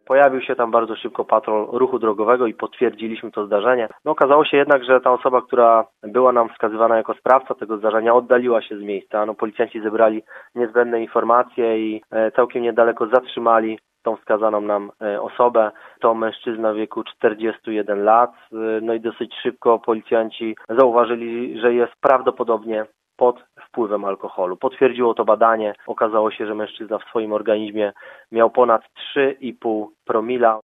Pojawił się tam bardzo szybko patrol ruchu drogowego i potwierdziliśmy to zdarzenie. Okazało się jednak, że ta osoba, która była nam wskazywana jako sprawca tego zdarzenia, oddaliła się z miejsca. Policjanci zebrali niezbędne informacje i całkiem niedaleko zatrzymali tą wskazaną nam osobę. To mężczyzna w wieku 41 lat. I dosyć szybko policjanci zauważyli, że jest prawdopodobnie pod wpływem alkoholu. Potwierdziło to badanie. Okazało się, że mężczyzna w swoim organizmie miał ponad 3,5 promila.